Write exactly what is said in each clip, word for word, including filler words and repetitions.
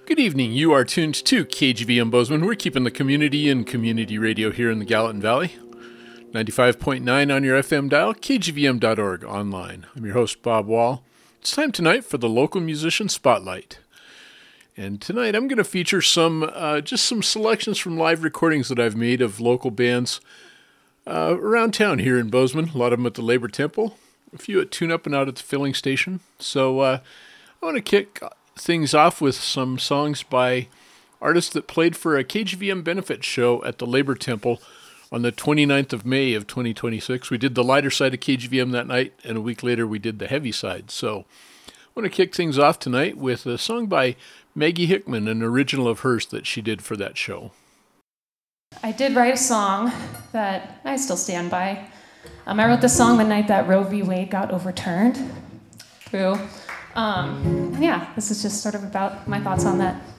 Good evening. You are tuned to K G V M Bozeman. We're keeping the community in community radio here in the Gallatin Valley. ninety-five point nine on your F M dial, K G V M dot org online. I'm your host, Bob Wall. It's time tonight for the Local Musician Spotlight. And tonight I'm going to feature some, uh, just some selections from live recordings that I've made of local bands uh, around town here in Bozeman. A lot of them at the Labor Temple, a few at Tune Up and out at the filling station. So uh, I want to kick things off with some songs by artists that played for a K G V M benefit show at the Labor Temple on the twenty-ninth of May of twenty twenty-six. We did the lighter side of K G V M that night, and a week later we did the heavy side. So I want to kick things off tonight with a song by Maggie Hickman, an original of hers that she did for that show. I did write a song that I still stand by. Um, I wrote the song the night that Roe v. Wade got overturned. True. Um, and yeah, this is just sort of about my thoughts on that.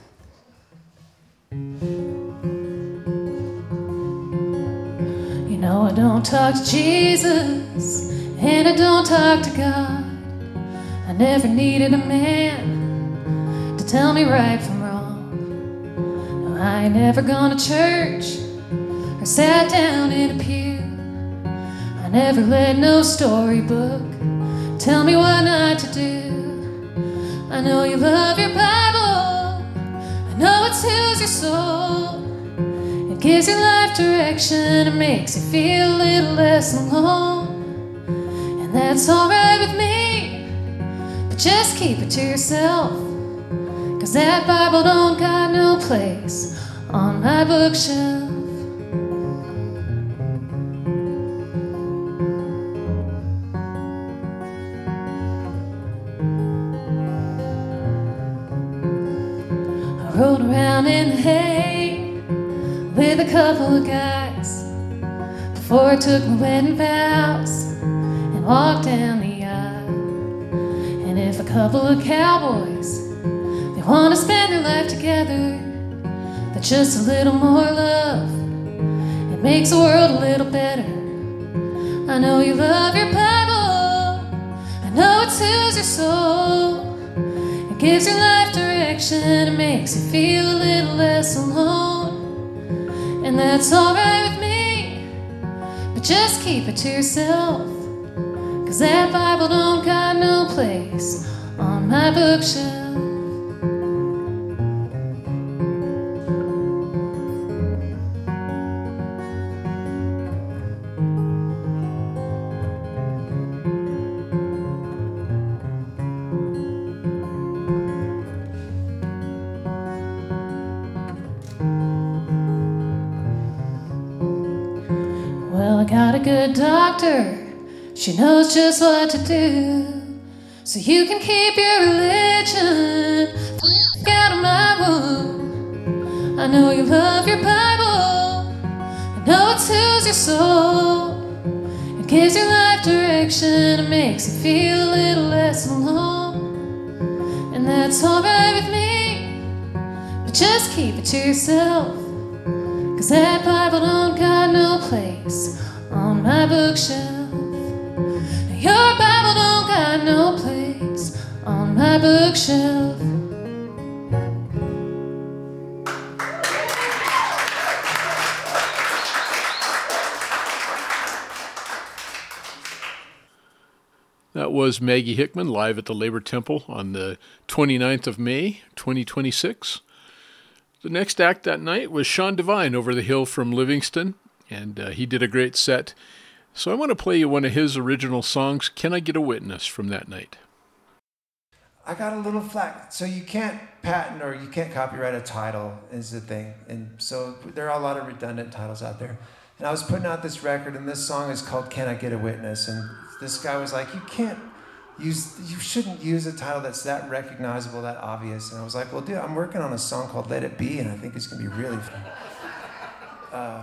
You know, I don't talk to Jesus, and I don't talk to God. I never needed a man to tell me right from wrong. No, I ain't never gone to church or sat down in a pew. I never let no storybook tell me what not to do. I know you love your Bible, I know it soothes your soul. It gives your life direction, it makes you feel a little less alone. And that's alright with me, but just keep it to yourself, 'cause that Bible don't got no place on my bookshelf. Rode around in the hay with a couple of guys before I took my wedding vows and walked down the aisle. And if a couple of cowboys, they want to spend their life together, but just a little more love, it makes the world a little better. I know you love your Bible, I know it soothes your soul. It gives your life direction, it makes you feel a little less alone. And that's alright with me, but just keep it to yourself, 'cause that Bible don't got no place on my bookshelf. Well, I got a good doctor, she knows just what to do, so you can keep your religion out of my womb. I know you love your Bible, I know it soothes your soul. It gives your life direction, it makes you feel a little less alone. And that's alright with me, but just keep it to yourself, 'cause that Bible don't got no place on my bookshelf. Your Bible don't got no place on my bookshelf. That was Maggie Hickman live at the Labor Temple on the twenty-ninth of May, twenty twenty-six. The next act that night was Sean Devine over the hill from Livingston, and uh, he did a great set. So I want to play you one of his original songs, Can I Get a Witness, from that night. I got a little flack. So you can't patent or you can't copyright a title is the thing. And so there are a lot of redundant titles out there. And I was putting out this record, and this song is called Can I Get a Witness? And this guy was like, you can't use, you shouldn't use a title that's that recognizable, that obvious. And I was like, well, dude, I'm working on a song called Let It Be, and I think it's going to be really fun. Uh,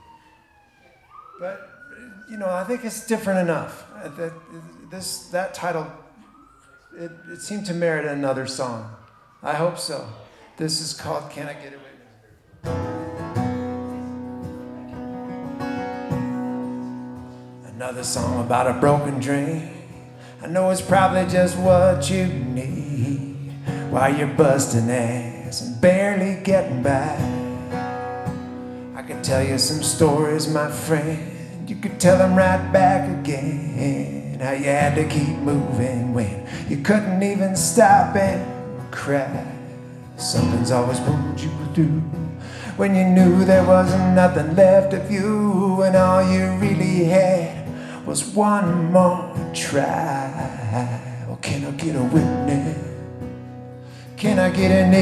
but, you know, I think it's different enough. That, this, that title, it, it seemed to merit another song. I hope so. This is called Can I Get a Witness? Another song about a broken dream. I know it's probably just what you need while you're busting ass gas and barely getting by. I could tell you some stories, my friend, you could tell them right back again. How you had to keep moving when you couldn't even stop and cry. Something's always pulled you through when you knew there wasn't nothing left of you, and all you really had was one more try. Well, can I get a witness? Can I get an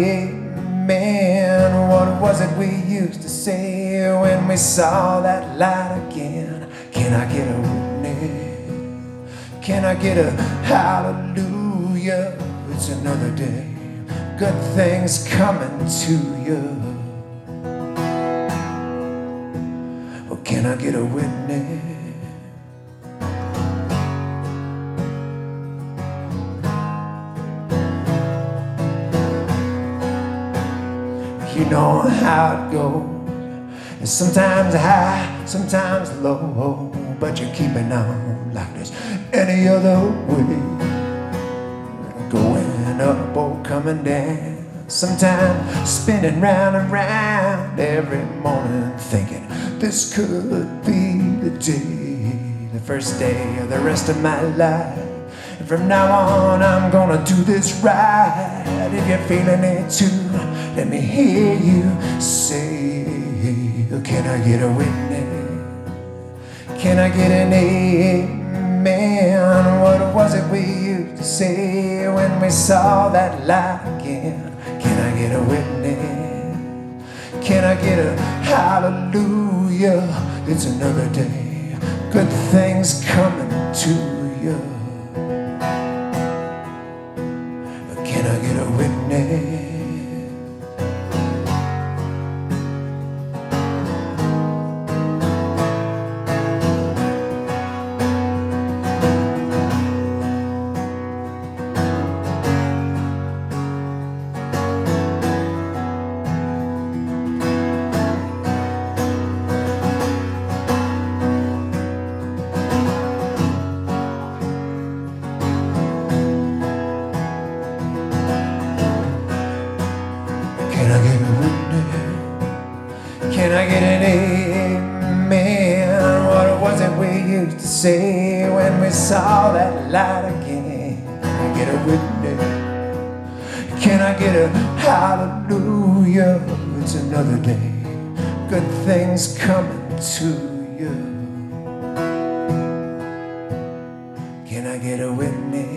amen? What was it we used to say when we saw that light again? Can I get a witness? Can I get a hallelujah? It's another day, good things coming to you. Well, can I get a witness? You know how it goes. It's sometimes high, sometimes low, but you're keeping on like there's any other way. Going up or coming down, sometimes spinning round and round every morning, thinking this could be the day, the first day of the rest of my life. And from now on, I'm gonna do this right. If you're feeling it too, let me hear you say, can I get a witness? Can I get an amen? What was it we used to say when we saw that light again? Can I get a witness? Can I get a hallelujah? It's another day, good things coming to you. Can I get a witness? Say when we saw that light again, can I get a witness? Can I get a hallelujah? It's another day, good things coming to you. Can I get a witness?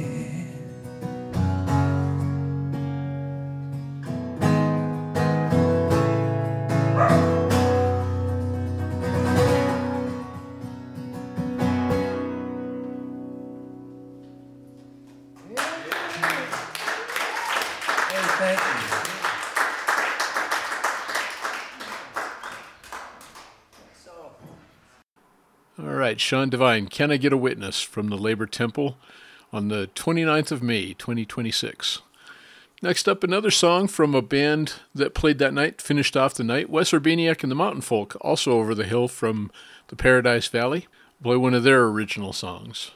All right, Sean Devine, Can I Get a Witness from the Labor Temple on the twenty-ninth of May, twenty twenty-six. Next up, another song from a band that played that night, finished off the night, Wes Urbaniak and the Mountain Folk, also over the hill from the Paradise Valley, play one of their original songs.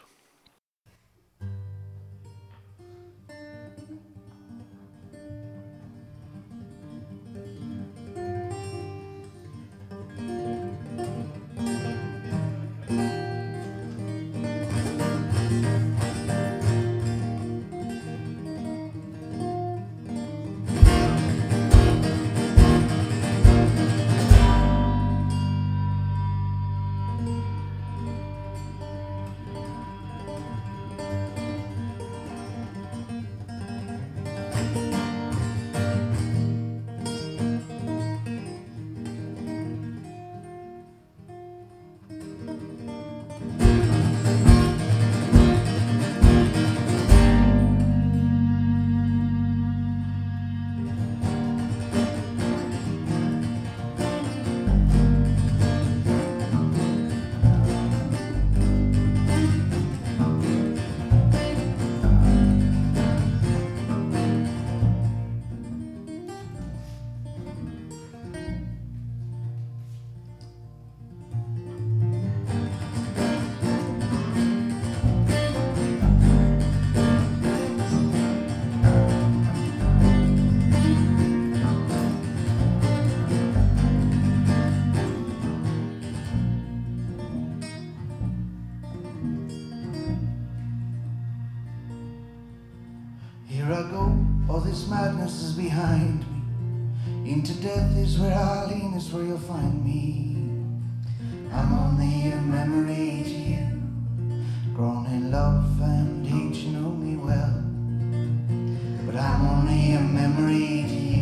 All this madness is behind me. Into death is where I lean, is where you'll find me. I'm only a memory to you, grown in love and hate, you know me well. But I'm only a memory to you.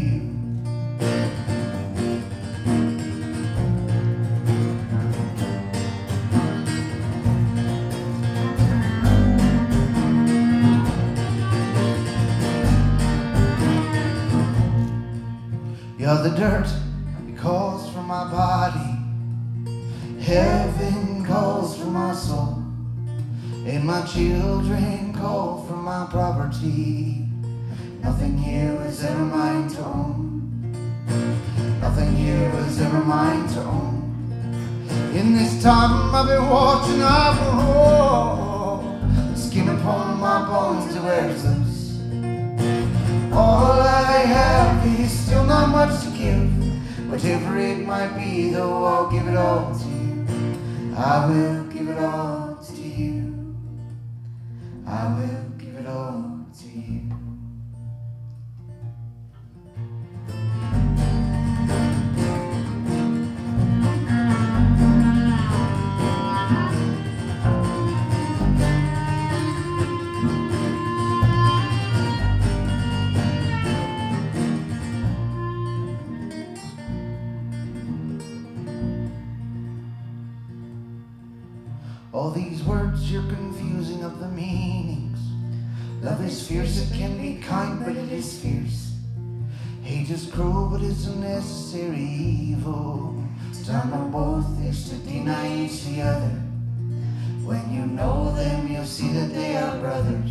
You're the dirt that calls from my body. Heaven calls from my soul. And my children call from my property. Nothing here was ever mine to own. Nothing here was ever mine to own. In this time I've been watching, I've grown. The skin upon my bones, it wears loose. All I have is still not much to give. Whatever it might be, though, I'll give it all to you. I will give it all to you. I will give it all to you. All these words, you're confusing of the meanings. Love is fierce, it can be kind, but it is fierce. Hate is cruel, but it's a necessary evil. Time of both is to deny each the other. When you know them, you'll see that they are brothers.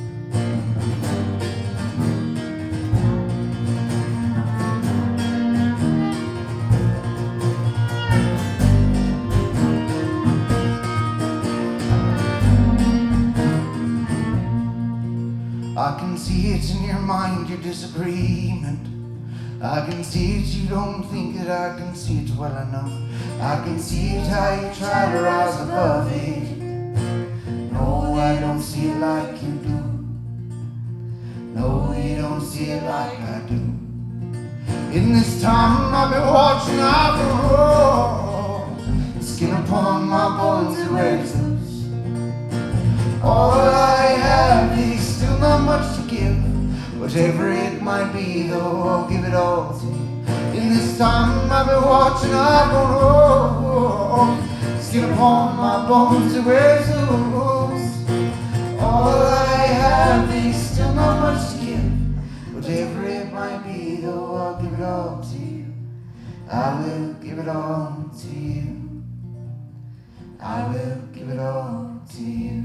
I can see it in your mind, your disagreement. I can see it, you don't think that I can see it well enough. I can see it, how you try to rise above it. No, I don't see it like you do. No, you don't see it like I do. In this time I've been watching, I've grown. Skin upon my bones, it wears loose. All I have is still not much to give. Whatever it might be, though, I'll give it all to you. In this time I've been watching, I've grown. Skin upon my bones, it wears loose. All I have is still not much to give. Whatever it might be, though, I'll give it all to you. I will give it all to you. I will give it all to you.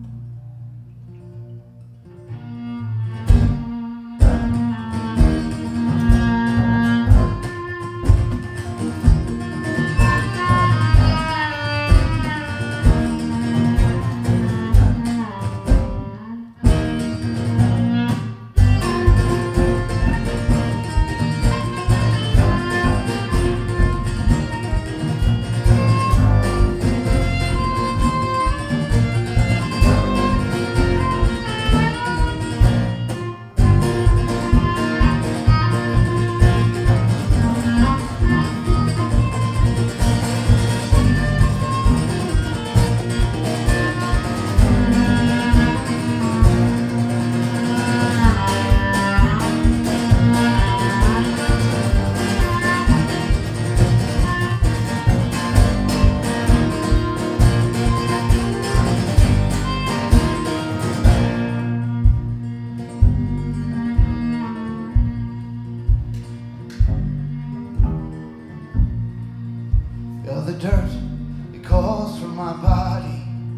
The dirt, it calls from my body.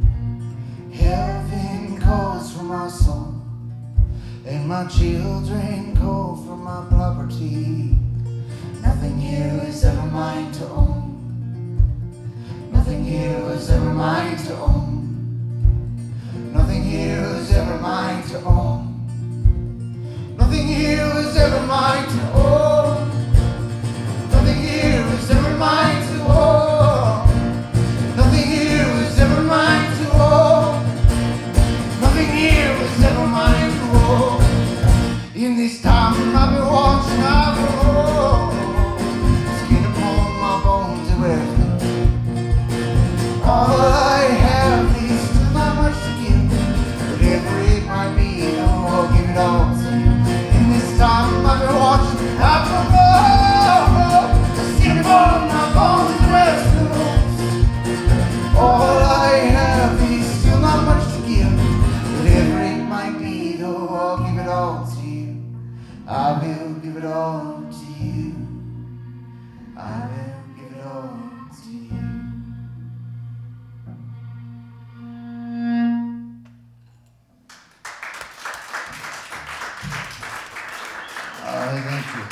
Heaven calls from my soul. And my children call from my property. Nothing here is ever mine to own. Nothing here was ever mine to own. Nothing here was ever mine to own. Nothing here was ever mine to own. Nothing here was ever mine to own. Nothing here was ever mine to own. Nothing here was ever mine to own. In this this time I've been watching out for skin upon my bones and wear all I have is still not much to give. Whatever it might be, oh, I'll give it all to you. And this time I've been watching out for skin upon my bones and wear all I have is still not much to give. Whatever it might be, though, I'll give it all to you. I will give it all to you. I will give it all to you. All right, thank you.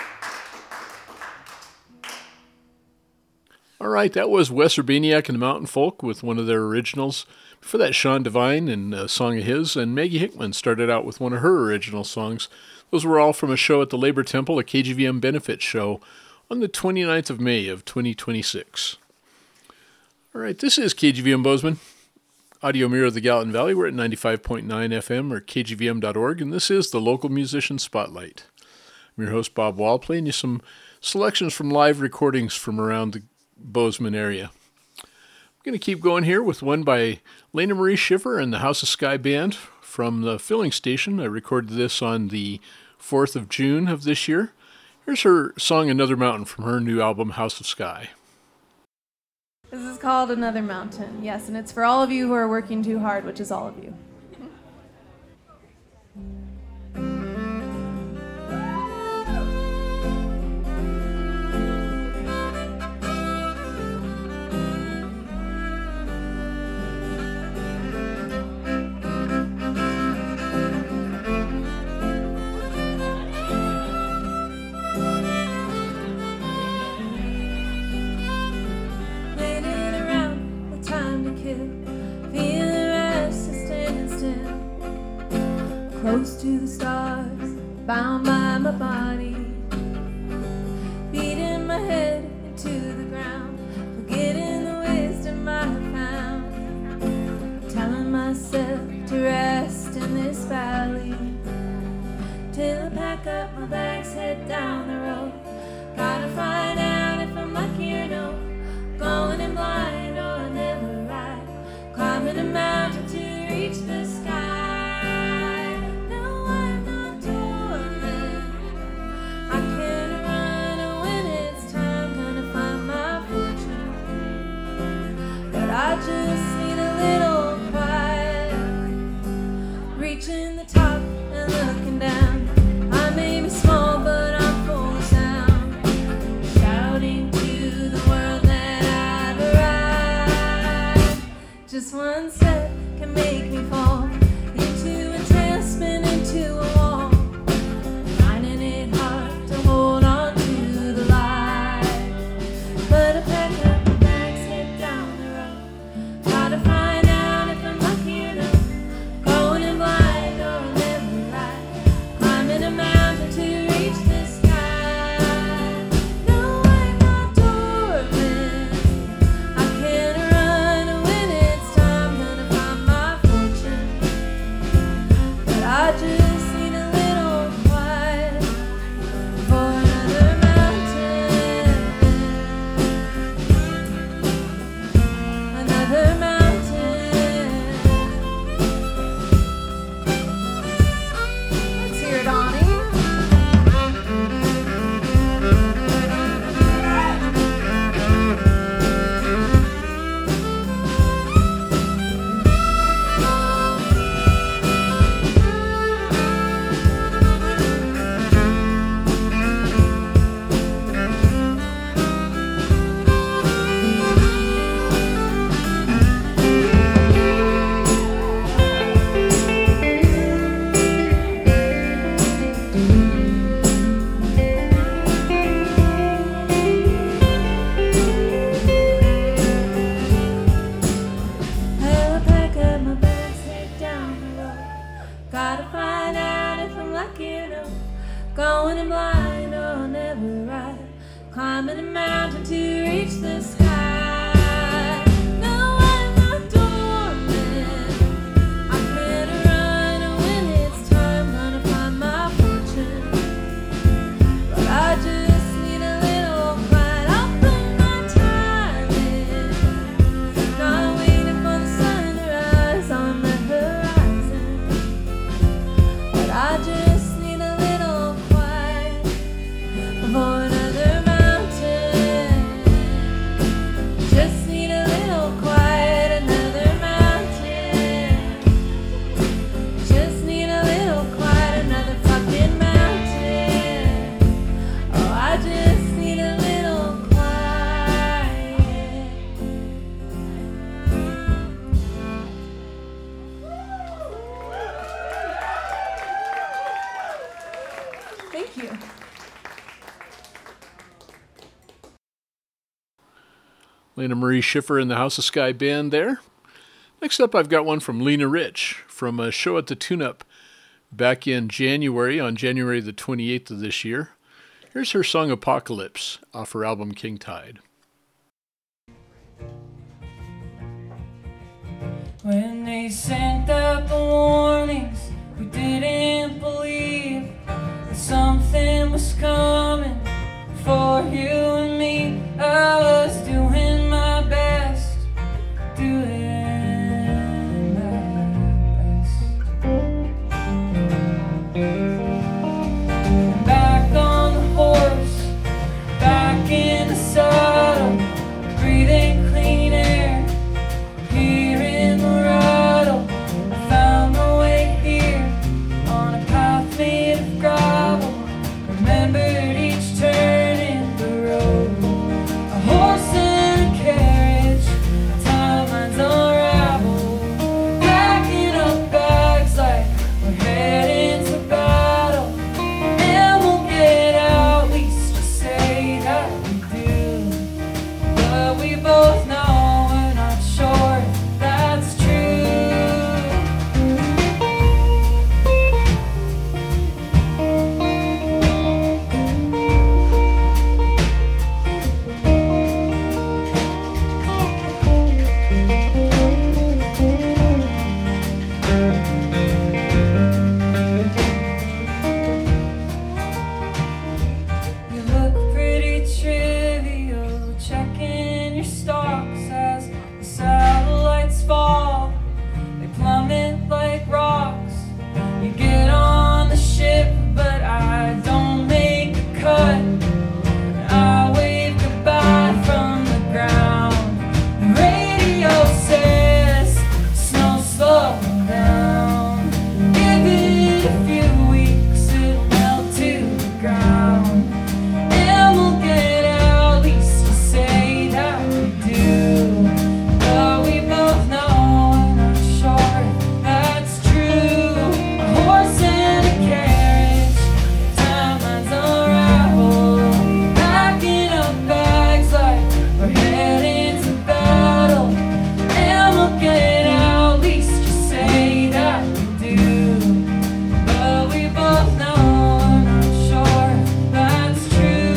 All right, that was Wes Urbaniak and the Mountain Folk with one of their originals. Before that, Sean Devine and a song of his, and Maggie Hickman started out with one of her original songs. Those were all from a show at the Labor Temple, a K G V M benefit show, on the twenty-ninth of May of twenty twenty-six. All right, this is K G V M Bozeman, audio mirror of the Gallatin Valley. We're at ninety-five point nine F M or K G V M dot org, and this is the Local Musician Spotlight. I'm your host, Bob Wall, playing you some selections from live recordings from around the Bozeman area. I'm going to keep going here with one by Lena Marie Schiffer and the House of Sky Band from the filling station. I recorded this on the fourth of June of this year. Here's her song Another Mountain from her new album House of Sky. This is called Another Mountain, yes, and it's for all of you who are working too hard, which is all of you. Close to the stars, bound by my body, beating my head into the ground, forgetting the wisdom I found, telling myself to rest in this valley, till I pack up my bags, head down the road, gotta find out if I'm lucky or no, going in blind or never right, climbing a mountain to reach the sky. I just need a little quiet, reaching the top and looking down. I may be small, but I'm full of sound, shouting to the world that I've arrived. Just one step can make me fall into a trance, spin into a wall, finding it hard to hold on to the light. But I pack up my bags, head down the road, gotta find out if I'm lucky or not, going in blind or never right, climbing a mountain to reach the sky. No, I'm not dormant, I can't run when it's time, gonna find my fortune, but I just need a little quiet for another mountain, another mountain. Let's hear it, Donnie. Well, I pack up my bags, head down the road, gotta find out if I'm lucky or no, going in blind or never right, climbing a mountain to reach the sky. No, I'm not dormant, I can't run when it's time, gonna find my fortune, Lena Marie Schiffer and the House of Sky Band there. Next up, I've got one from Lena Rich from a show at the Tune-Up back in January, on January the twenty-eighth of this year. Here's her song Apocalypse off her album King Tide. When they sent out the warnings, we didn't believe that something was coming for you and me. I was doing my best, doing my best. Back on the horse, back in the saddle, breathing clean air, hearing the rattle. I found my way here on a path made of gravel. Remembered each turn in the road. A horse and a carriage, timelines unravel. Packing up bags like we're heading to battle. And we'll get out, at least to say that we do. But we both know we're not sure if that's true. You look pretty trivial, checking your stocks as the satellites fall. They plummet like rocks. You get on the ship, but I don't make a cut. I wave goodbye from the ground. The radio says snow's slowing down. Give it a few weeks, it'll melt to the ground. And we'll get out, at least to say that we do. But we both know we're not sure if that's true. A horse and a carriage, timelines unravel. Packing up bags like we're heading to battle. And we'll get out, at least to say that we do. But we both know we're not sure if that's true.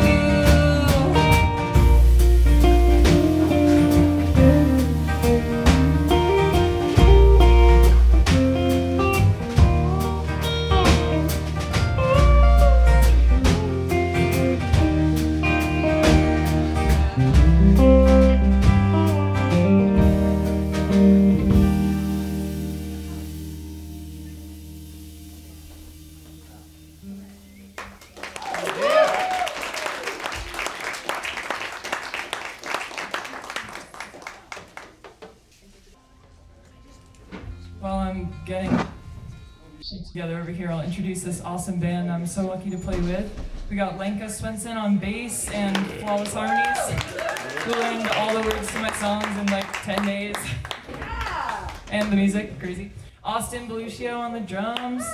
While I'm getting shit together over here, I'll introduce this awesome band I'm so lucky to play with. We got Lenka Swenson on bass and Flawless Harmonies, who learned all the words to my songs in like ten days. And the music, crazy. Austin Beluccio on the drums.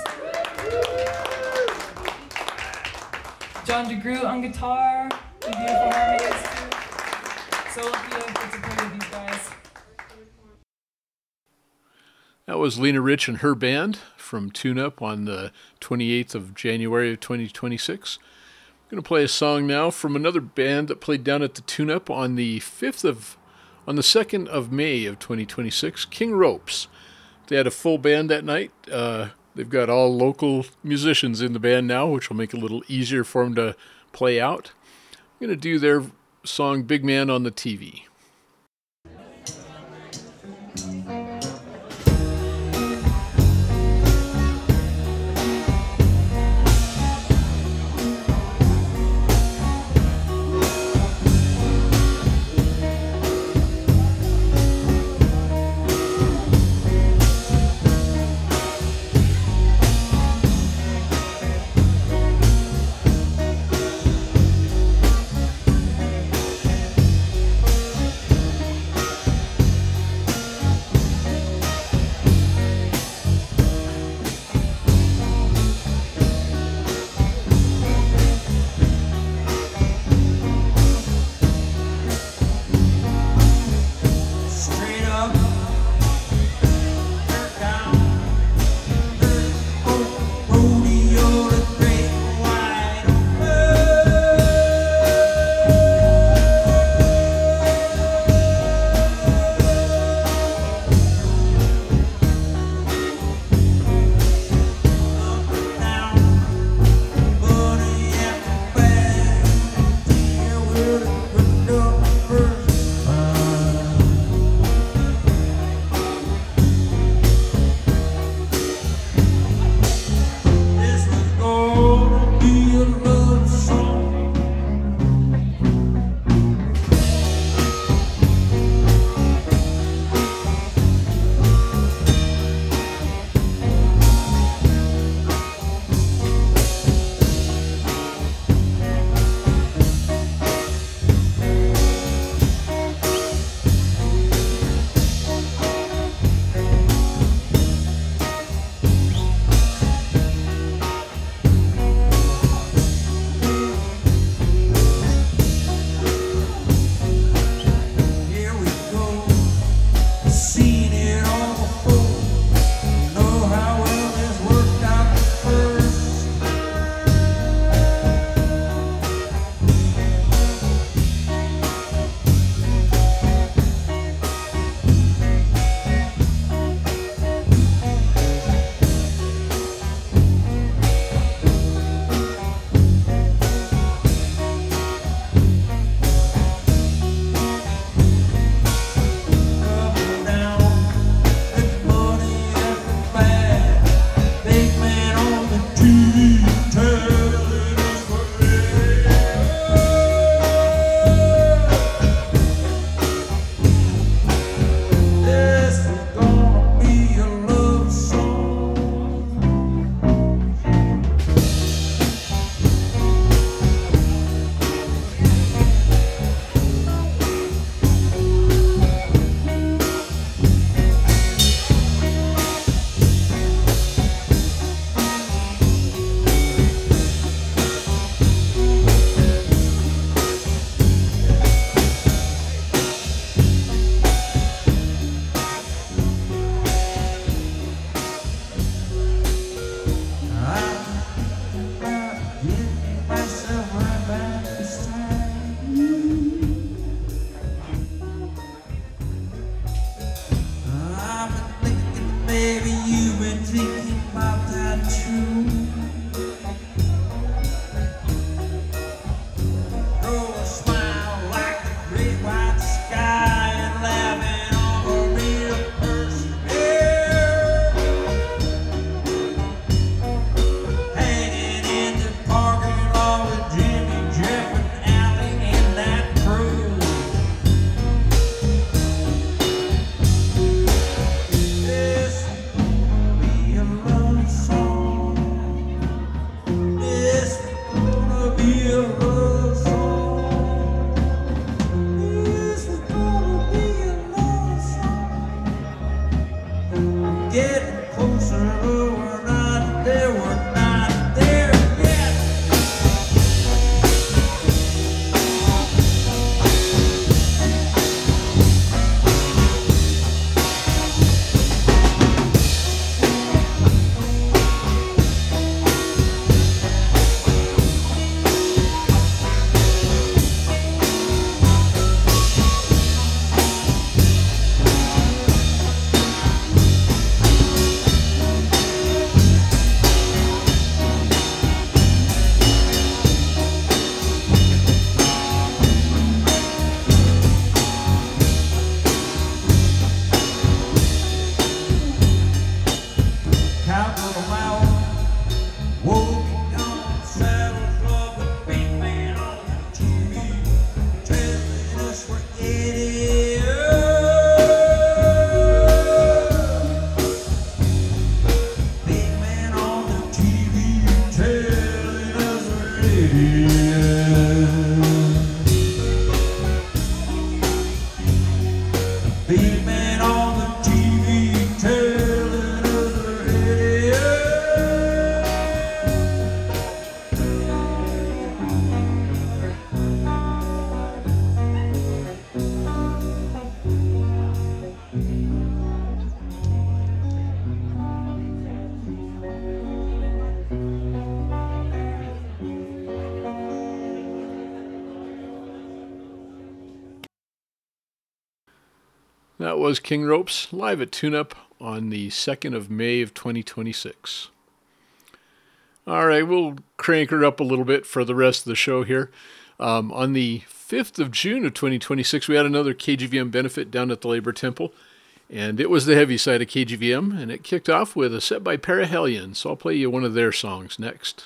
John DeGroot on guitar, and beautiful harmonies. So lucky to get to play with these guys. That was Lena Rich and her band from Tune-Up on the twenty-eighth of January of twenty twenty-six. I'm going to play a song now from another band that played down at the Tune-Up on the fifth of, on the second of May of twenty twenty-six, King Ropes. They had a full band that night. Uh, they've got all local musicians in the band now, which will make it a little easier for them to play out. I'm going to do their song Big Man on the T V. Big Beaming on the T V, telling other idiots. That was King Ropes live at Tune Up on the second of May of twenty twenty-six. All right, we'll crank her up a little bit for the rest of the show here. Um, on the fifth of June of twenty twenty-six, we had another K G V M benefit down at the Labor Temple, and it was the heavy side of K G V M, and it kicked off with a set by Perihelion, so I'll play you one of their songs next.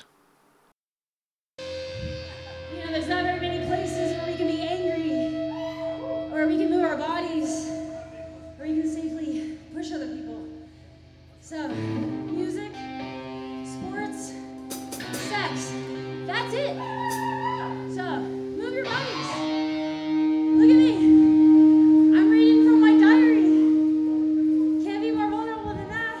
You know, there's not very many places where we can be angry, or we can move our bodies, or you can safely push other people. So, music, sports, sex, that's it. So, move your bodies. Look at me. I'm reading from my diary. Can't be more vulnerable than that.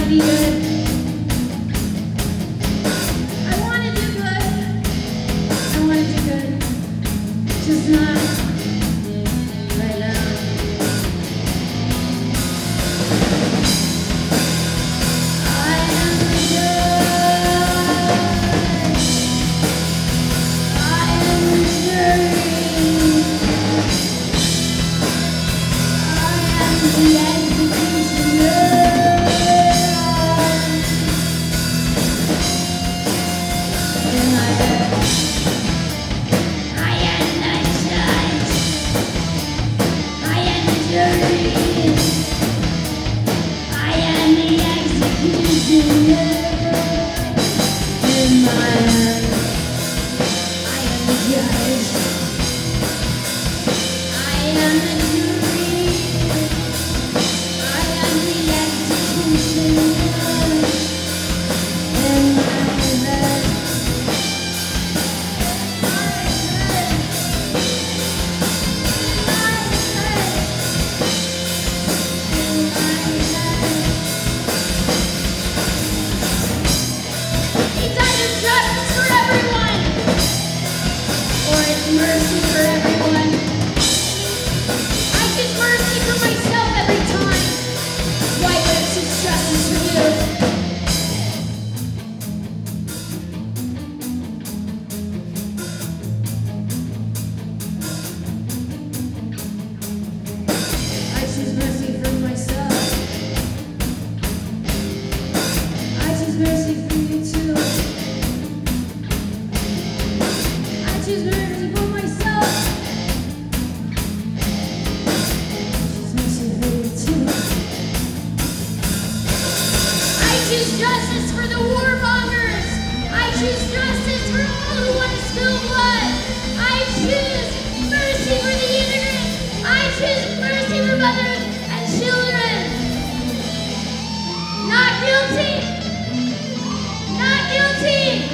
to be good. I want to do good. I want to do good. Just not right now. I am good. I am dirty. I am the executioner. In my bed, I am the judge. I am the jury. I am the executioner. In my hand, I am the judge. I am the jury. I am the executioner. In my head. It's either justice for everyone, or it's mercy for everyone. I choose mercy for myself every time. Why would I choose justice for you? I choose mercy for myself. I choose mercy for you too. I choose mercy for myself. I choose mercy for you too. I choose justice for the warmongers. I choose justice for all who want to spill blood. I choose mercy for the immigrants. I choose mercy for mothers and children. Not guilty. Not guilty.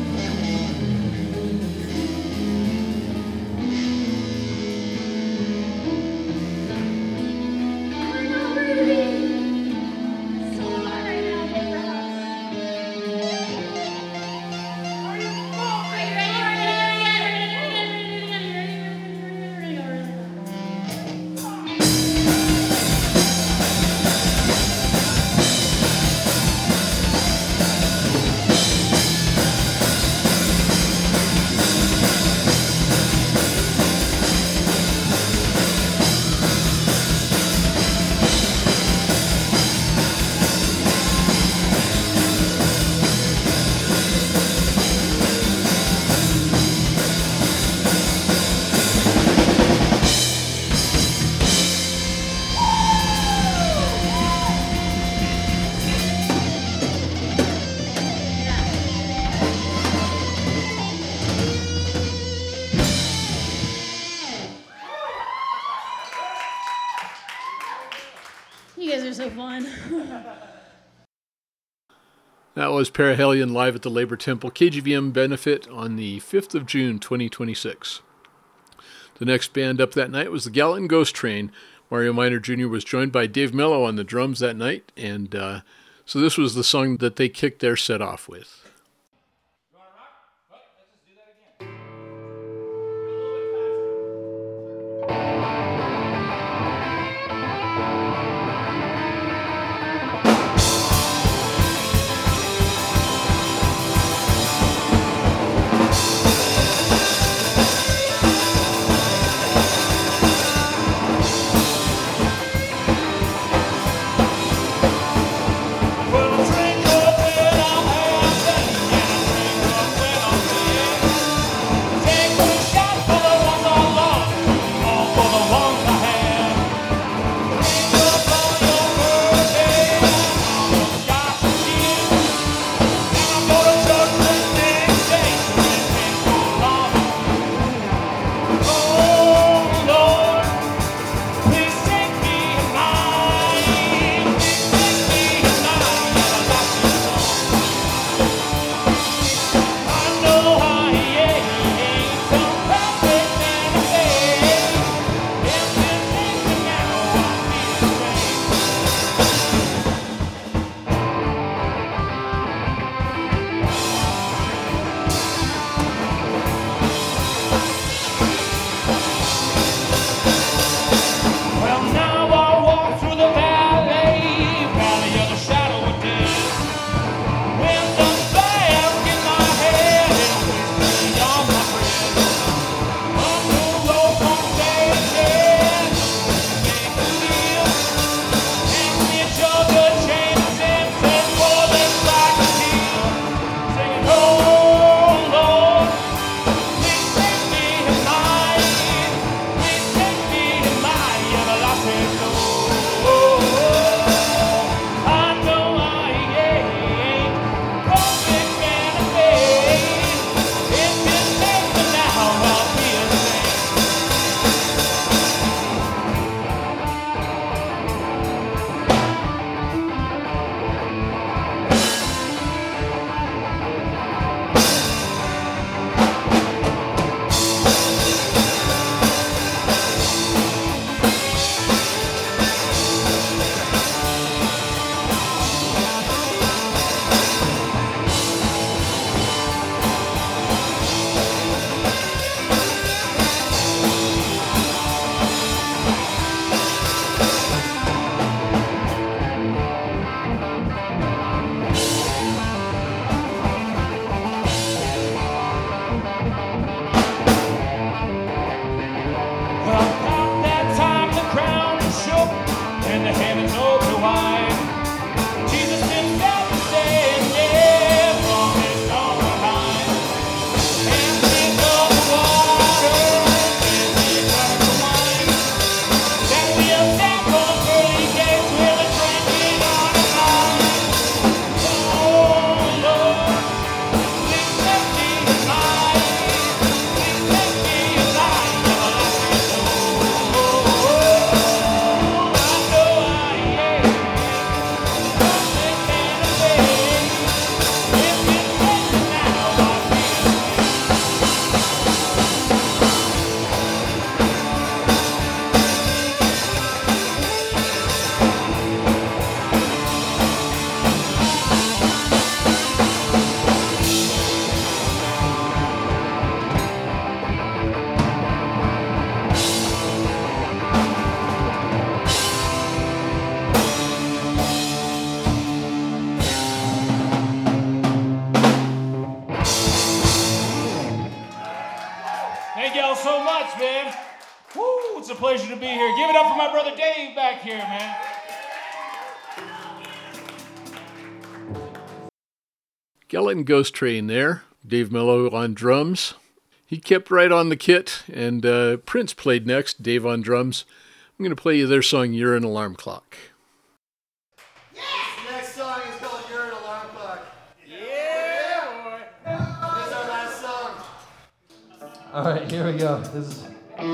We're not ready to be so hot right now, paper house. Are you full? Are you ready? Are you ready? Are you ready? Are you ready? Are you ready? Are you ready? You guys are so fun. That was Perihelion live at the Labor Temple K G V M benefit on the fifth of June, twenty twenty-six. The next band up that night was the Gallatin Ghost Train. Mario Miner Junior was joined by Dave Mello on the drums that night, and uh, so this was the song that they kicked their set off with. Well, drink up and I'll have that. a pleasure to be here. Give it up for my brother Dave back here, man. Gallatin Ghost Train there. Dave Mello on drums. He kept right on the kit, and uh, Prince played next, Dave on drums. I'm going to play you their song, You're an Alarm Clock. Next song is called You're an Alarm Clock. Yeah, boy. This is our last song. All right, here we go. This is.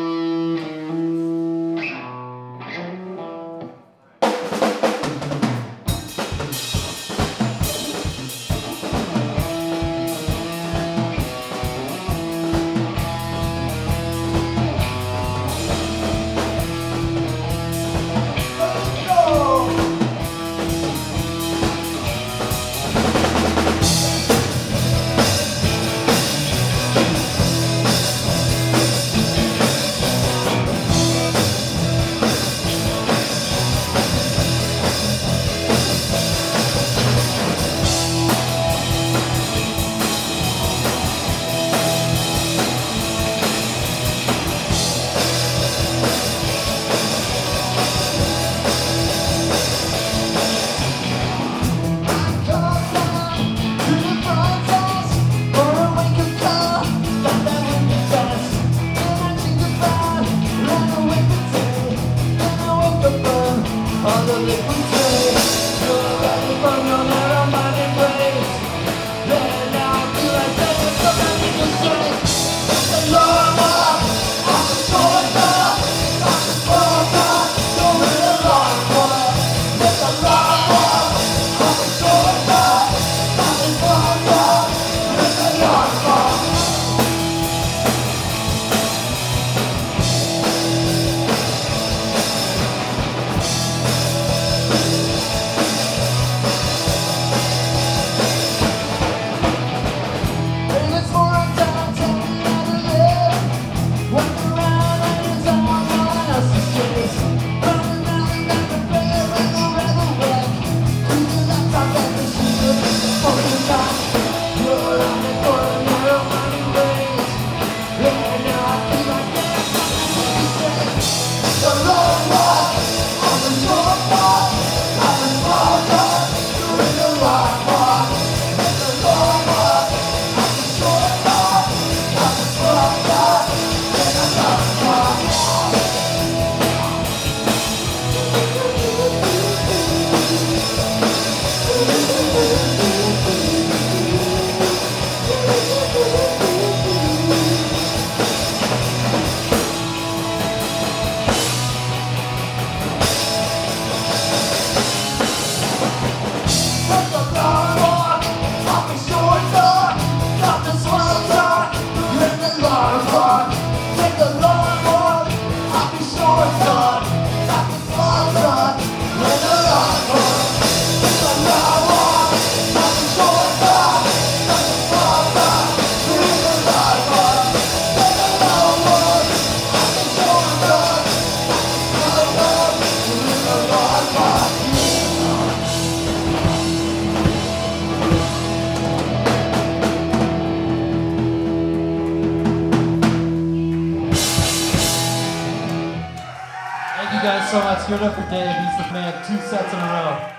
So much. Give it up for Dave. He's the man. Two sets in a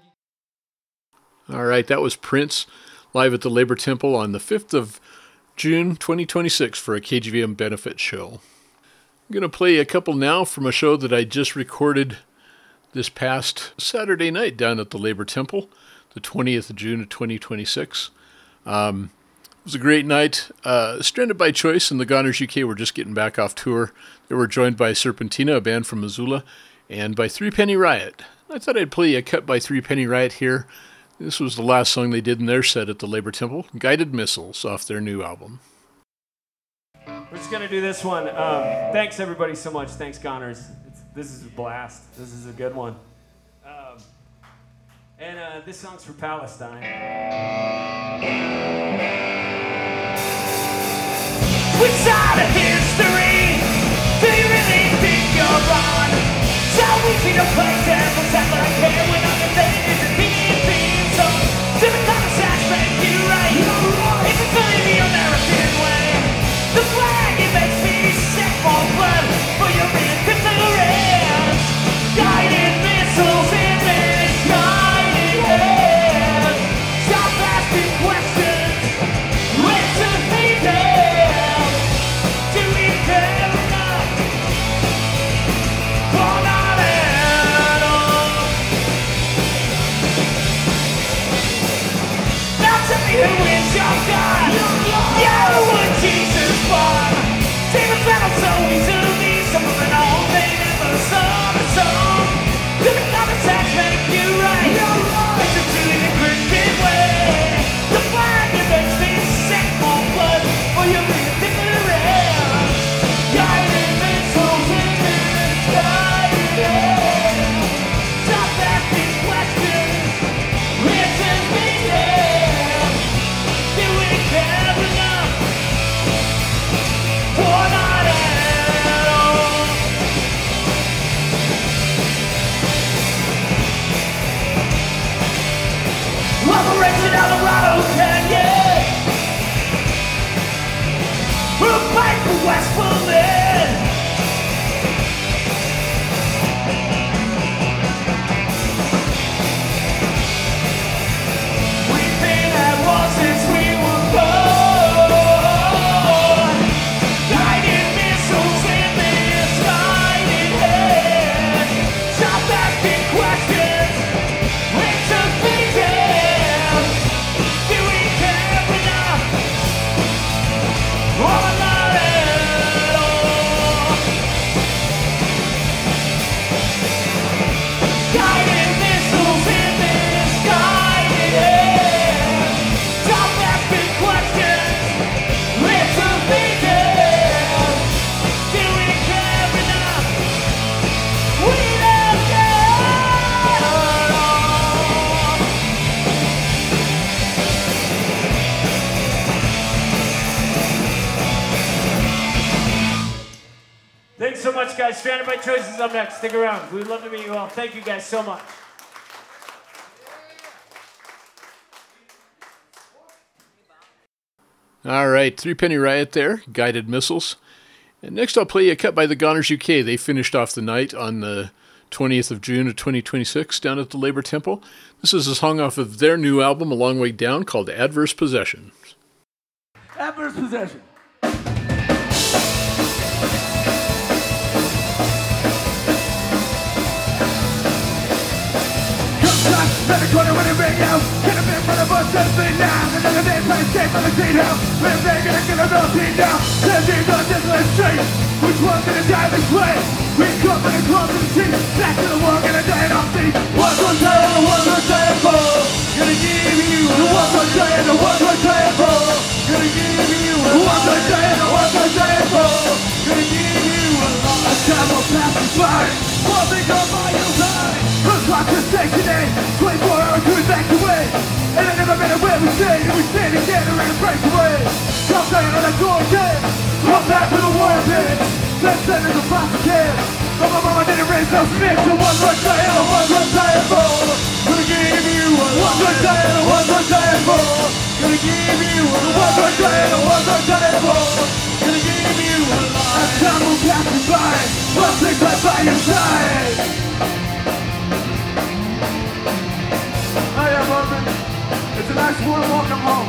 row. All right, that was Prince live at the Labor Temple on the fifth of June, twenty twenty-six for a K G V M benefit show. I'm going to play a couple now from a show that I just recorded this past Saturday night down at the Labor Temple, the twentieth of June of twenty twenty-six. Um, it was a great night. Uh, Stranded by Choice and the Goners U K were just getting back off tour. They were joined by Serpentina, a band from Missoula, and by Three Penny Riot. I thought I'd play a cut by Three Penny Riot here. This was the last song they did in their set at the Labor Temple, Guided Missiles, off their new album. We're just going to do this one. Um, thanks, everybody, so much. Thanks, Goners. It's, this is a blast. This is a good one. Um, and uh, this song's for Palestine. Which side of history do you really think you're on? So easy to play devil's advocate when nothing is being being so. To the conversation, make you right. It's a fully the American way. The flag, it makes me sick for blood. For your man to fun. Demons battle so easily, some of it all made in the summer song. Living conversations make you right. It's a truly Christian way. The fire that makes me sick, more blood for your ignorance. Guiding missiles in the sky, yeah. Stop asking questions. Listen me, yeah. Do we care enough? Or not at all? Operation Eldorado Canyon. We'll fight for West Berlin. We've been at war since we were born. Guided missiles in the sky in head. Stop asking questions. It's a big deal. Do we care enough? Or not at all? Guided missiles in the sky in air. Stop asking questions. It's a big deal. Do we care enough? We don't care at all. Thanks so much, guys. Stranded by Choice is up next. Stick around. We'd love to meet you all. Thank you guys so much. All right, Three Penny Riot there, Guided Missiles. And next I'll play you a cut by the Goners U K. They finished off the night on the twentieth of June of twenty twenty-six down at the Labour Temple. This is a song off of their new album, A Long Way Down, called Adverse Possession. Adverse possession. Better corner when it ring out. Get a bit from the bus, set a thing down. Another day, play safe from the green house. We're making it, get a little team down. Seventeen on desolate street. Which one's gonna die this way? We come in the club to the street. Back to the wall, gonna die in our feet. One's gonna die, the one's gonna die for. Gonna give you the one's gonna die, the one's gonna die for. Gonna give you the one's gonna die, the one's gonna die for. Gonna give you a lot of time will pass us by. One thing on my own side. Across the station eight, twenty-four hours to evacuate. And I never matter where we stay, and we stay together in a breakaway. Come down on that door again, come back to the war pit. Let's send it to foster care. But my mama didn't raise no snitch, so one more die and one more die for. Gonna give you a one more die and one more die for. Gonna give you a one more die and one more die for. Gonna give you a lot of time will pass you by. One thing right by your side. Hiya, Marvin. It's a nice warm welcome home.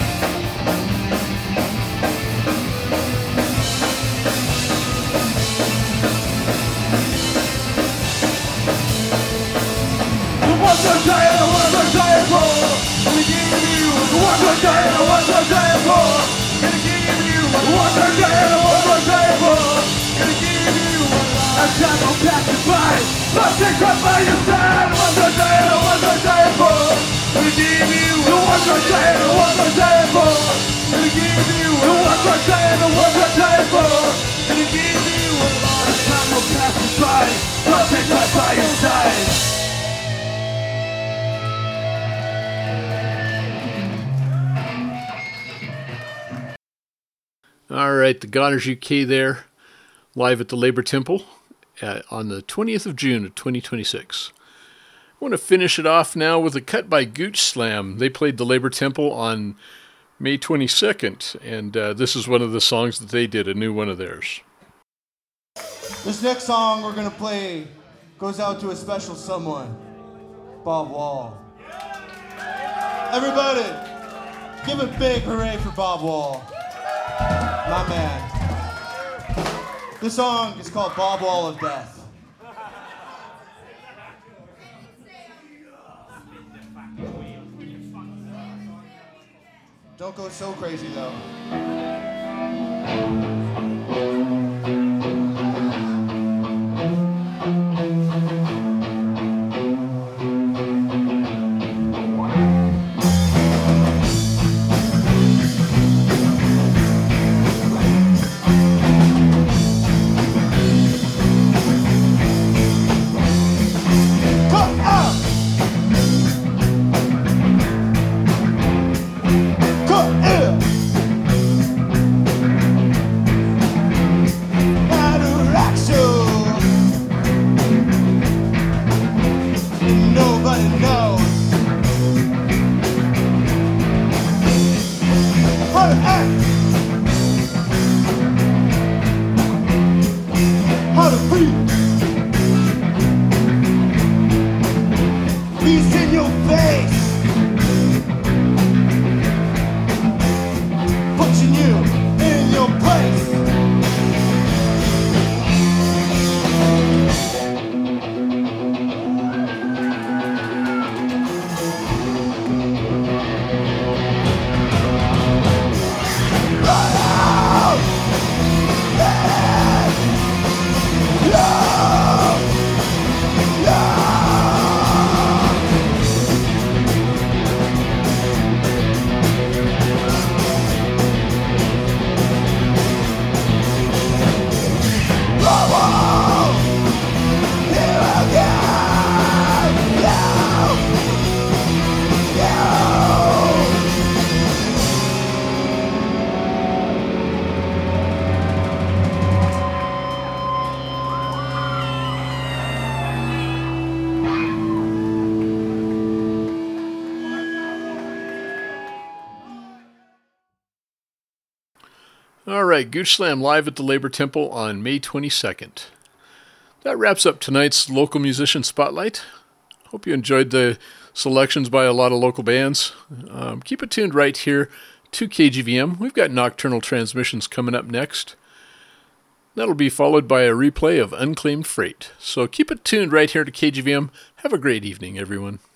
The one's gonna die and the one's gonna die for. Gonna give you the one's gonna die and the one's gonna die for. Gonna give you the one's gonna die and the one's gonna die for. Gonna give you a time will pass you by. Something's right by your side. The one's gonna die and the one's gonna die for. Gonna give you the one's gonna die and the one's gonna die for. Gonna give you the one's gonna die and the one's gonna die for. Gonna give you a time will pass you by. Something's right by your side. All right, the Goners U K there, live at the Labour Temple uh, on the twentieth of June of twenty twenty-six. I want to finish it off now with a cut by Gooch Slam. They played the Labour Temple on May twenty-second, and uh, this is one of the songs that they did, a new one of theirs. This next song we're going to play goes out to a special someone, Bob Wall. Everybody, give a big hooray for Bob Wall. My man. This song is called Bob Wall of Death. Don't go so crazy though. All right, Gooch Slam live at the Labor Temple on May twenty-second. That wraps up tonight's local musician spotlight. Hope you enjoyed the selections by a lot of local bands. Um, keep it tuned right here to K G V M. We've got Nocturnal Transmissions coming up next. That'll be followed by a replay of Unclaimed Freight. So keep it tuned right here to K G V M. Have a great evening, everyone.